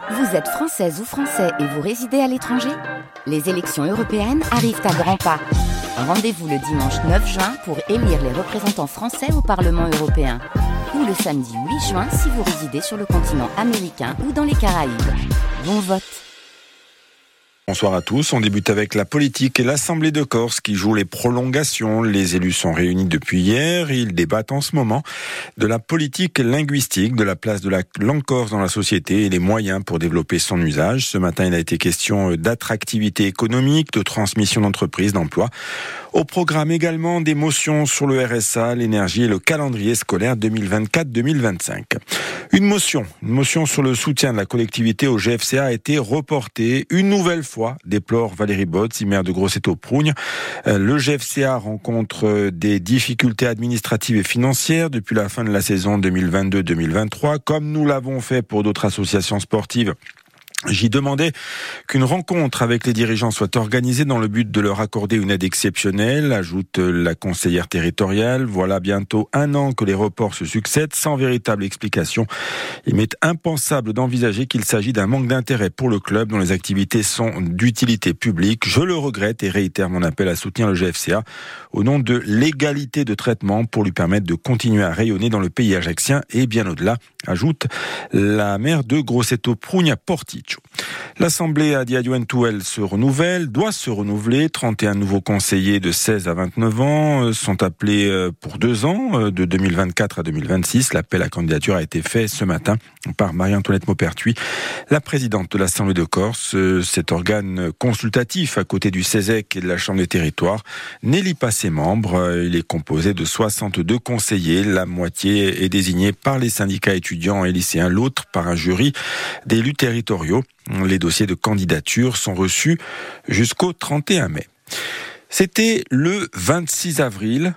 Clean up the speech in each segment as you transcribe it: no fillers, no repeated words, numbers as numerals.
Vous êtes française ou français et vous résidez à l'étranger ? Les élections européennes arrivent à grands pas. Rendez-vous le dimanche 9 juin pour élire les représentants français au Parlement européen. Ou le samedi 8 juin si vous résidez sur le continent américain ou dans les Caraïbes. Bon vote! Bonsoir à tous. On débute avec la politique et l'Assemblée de Corse qui joue les prolongations. Les élus sont réunis depuis hier et ils débattent en ce moment de la politique linguistique, de la place de la langue corse dans la société et les moyens pour développer son usage. Ce matin, il a été question d'attractivité économique, de transmission d'entreprises, d'emploi. Au programme également des motions sur le RSA, l'énergie et le calendrier scolaire 2024-2025. Une motion sur le soutien de la collectivité au GFCA a été reportée une nouvelle fois, déplore Valérie Botz, maire de Grosseto-Prougne. Le GFCA rencontre des difficultés administratives et financières depuis la fin de la saison 2022-2023, comme nous l'avons fait pour d'autres associations sportives. J'y demandais qu'une rencontre avec les dirigeants soit organisée dans le but de leur accorder une aide exceptionnelle, ajoute la conseillère territoriale. Voilà bientôt 1 an que les reports se succèdent sans véritable explication. Il m'est impensable d'envisager qu'il s'agit d'un manque d'intérêt pour le club dont les activités sont d'utilité publique. Je le regrette et réitère mon appel à soutenir le GFCA au nom de l'égalité de traitement pour lui permettre de continuer à rayonner dans le pays ajaccien et bien au-delà, ajoute la maire de Grosseto-Prougne Portici. L'Assemblée à Diaduentou, elle doit se renouveler. 31 nouveaux conseillers de 16 à 29 ans sont appelés pour 2 ans, de 2024 à 2026. L'appel à candidature a été fait ce matin par Marie-Antoinette Maupertuis, la présidente de l'Assemblée de Corse. Cet organe consultatif à côté du CESEC et de la Chambre des territoires n'élit pas ses membres. Il est composé de 62 conseillers. La moitié est désignée par les syndicats étudiants et lycéens, l'autre par un jury d'élus territoriaux. Les dossiers de candidature sont reçus jusqu'au 31 mai. C'était le 26 avril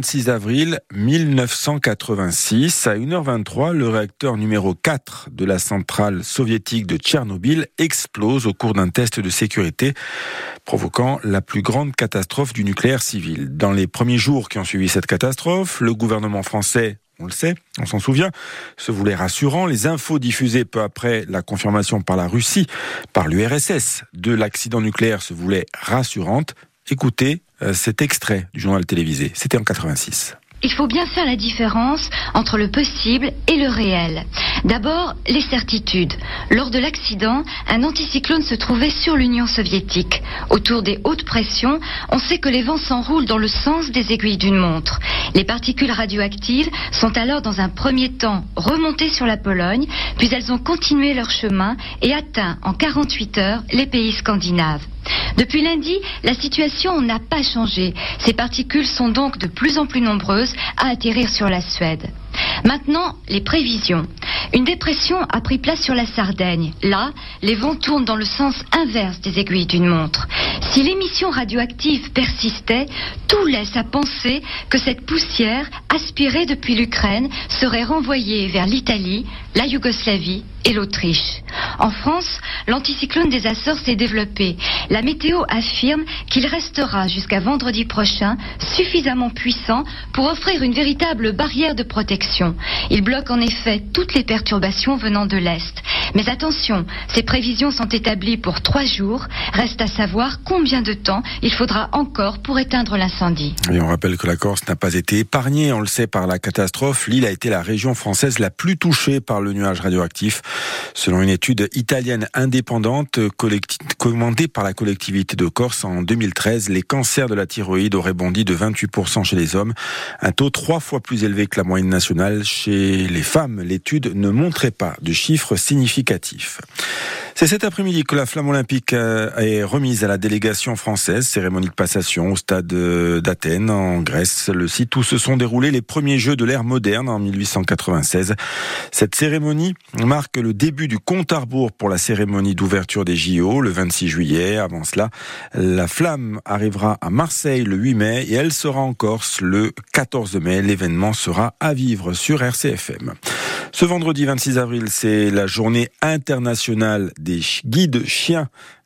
1986. À 1h23, le réacteur numéro 4 de la centrale soviétique de Tchernobyl explose au cours d'un test de sécurité, provoquant la plus grande catastrophe du nucléaire civil. Dans les premiers jours qui ont suivi cette catastrophe, le gouvernement français, on le sait, on s'en souvient, se voulait rassurant. Les infos diffusées peu après la confirmation par la Russie, par l'URSS, de l'accident nucléaire se voulaient rassurantes. Écoutez cet extrait du journal télévisé. C'était en 86. Il faut bien faire la différence entre le possible et le réel. D'abord, les certitudes. Lors de l'accident, un anticyclone se trouvait sur l'Union soviétique. Autour des hautes pressions, on sait que les vents s'enroulent dans le sens des aiguilles d'une montre. Les particules radioactives sont alors dans un premier temps remontées sur la Pologne, puis elles ont continué leur chemin et atteint en 48 heures les pays scandinaves. Depuis lundi, la situation n'a pas changé. Ces particules sont donc de plus en plus nombreuses à atterrir sur la Suède. Maintenant, les prévisions. Une dépression a pris place sur la Sardaigne. Là, les vents tournent dans le sens inverse des aiguilles d'une montre. Si l'émission radioactive persistait, tout laisse à penser que cette poussière, aspirée depuis l'Ukraine, serait renvoyée vers l'Italie, la Yougoslavie et l'Autriche. En France, l'anticyclone des Açores s'est développé. La météo affirme qu'il restera jusqu'à vendredi prochain suffisamment puissant pour offrir une véritable barrière de protection. Il bloque en effet toutes les perturbations venant de l'Est. Mais attention, ces prévisions sont établies pour 3 jours. Reste à savoir combien de temps il faudra encore pour éteindre l'incendie. Et on rappelle que la Corse n'a pas été épargnée, on le sait, par la catastrophe. L'île a été la région française la plus touchée par le nuage radioactif. Selon une étude italienne indépendante commandée par la collectivité de Corse en 2013, les cancers de la thyroïde auraient bondi de 28% chez les hommes, un taux 3 fois plus élevé que la moyenne nationale. Chez les femmes, l'étude ne montrait pas de chiffres significatifs. C'est cet après-midi que la flamme olympique est remise à la délégation française. Cérémonie de passation au stade d'Athènes, en Grèce, le site où se sont déroulés les premiers Jeux de l'ère moderne en 1896. Cette cérémonie marque le début du compte à rebours pour la cérémonie d'ouverture des JO le 26 juillet. Avant cela, la flamme arrivera à Marseille le 8 mai et elle sera en Corse le 14 mai. L'événement sera à vivre sur RCFM. Ce vendredi 26 avril, c'est la journée internationale des guides chiens,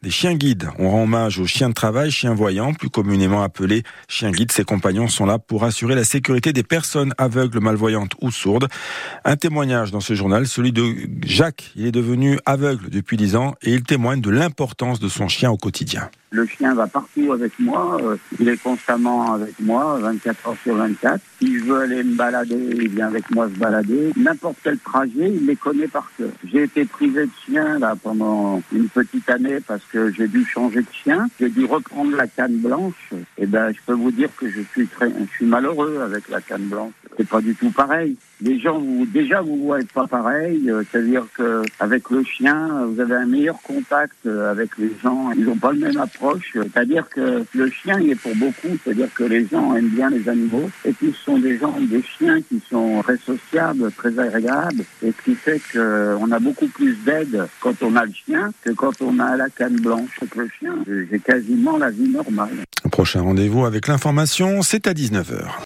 des chiens guides. On rend hommage aux chiens de travail, chiens voyants, plus communément appelés chiens guides. Ces compagnons sont là pour assurer la sécurité des personnes aveugles, malvoyantes ou sourdes. Un témoignage dans ce journal, celui de Jacques. Il est devenu aveugle depuis 10 ans et il témoigne de l'importance de son chien au quotidien. Le chien va partout avec moi, il est constamment avec moi, 24 heures sur 24. Si je veux aller me balader, il vient avec moi se balader. N'importe quel trajet, il les connaît par cœur. J'ai été privé de chien là pendant une petite année parce que j'ai dû changer de chien. J'ai dû reprendre la canne blanche. Et je peux vous dire que je suis malheureux avec la canne blanche. C'est pas du tout pareil. Les gens, vous voyez pas pareil. C'est-à-dire que avec le chien, vous avez un meilleur contact avec les gens. Ils n'ont pas le même approche. C'est-à-dire que le chien, il est pour beaucoup. C'est-à-dire que les gens aiment bien les animaux. Et puis, ce sont des chiens qui sont très sociables, très agréables. Et ce qui fait qu'on a beaucoup plus d'aide quand on a le chien que quand on a la canne blanche. Avec le chien, j'ai quasiment la vie normale. Prochain rendez-vous avec l'information, c'est à 19h.